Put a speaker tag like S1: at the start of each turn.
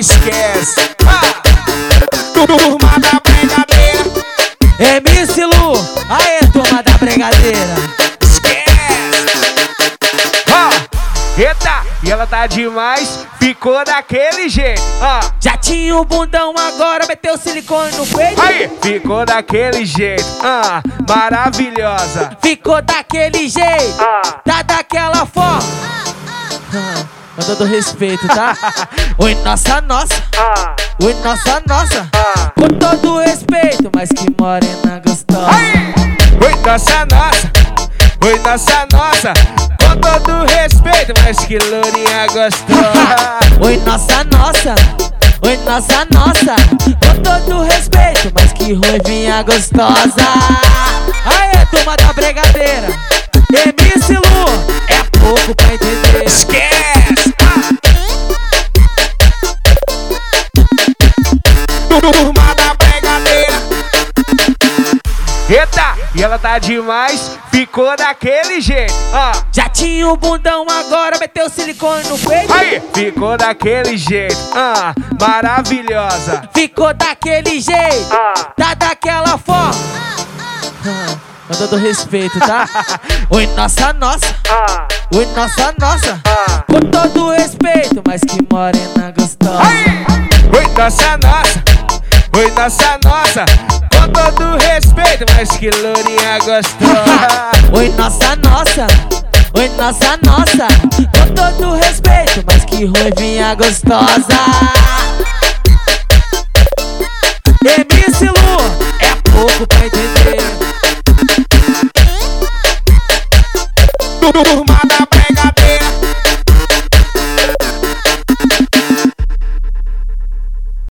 S1: Esquece. Turma da Brigadeira.
S2: MC Lu, aê, turma da Brigadeira.
S1: Eita, e ela tá demais, ficou daquele jeito.
S2: Já tinha o bundão, agora meteu silicone no peito.
S1: Aí, ficou daquele jeito. Maravilhosa.
S2: Ficou daquele jeito, tá daquela forma. Com todo respeito, tá? Oi, nossa, nossa. Oi, nossa, nossa. Com todo respeito, mas que morena gostosa.
S1: Aí. Oi, nossa, nossa. Oi, nossa, nossa. Com todo respeito, mas que lourinha gostosa.
S2: Oi, nossa, nossa. Oi, nossa, nossa. Com todo respeito, mas que ruivinha gostosa. Aê, turma da Brigadeira. MC Lu, é pouco pra entender.
S1: Esquece. Turma da Brigadeira. Eita, e ela tá demais, ficou daquele jeito.
S2: Já tinha o bundão, agora meteu silicone no peito.
S1: Aí, ficou daquele jeito. Maravilhosa.
S2: Ficou daquele jeito, tá daquela forma. Com todo respeito, tá? Oi, nossa, nossa. Oi, nossa, nossa. Com todo respeito, mas que morena gostosa.
S1: Aí. Oi, nossa, nossa. Oi, nossa, nossa. Com todo respeito, mas que lourinha gostosa.
S2: Oi, nossa, nossa. Oi, nossa, nossa. Com todo respeito, mas que ruivinha gostosa. MC Lu, é pouco pra entender.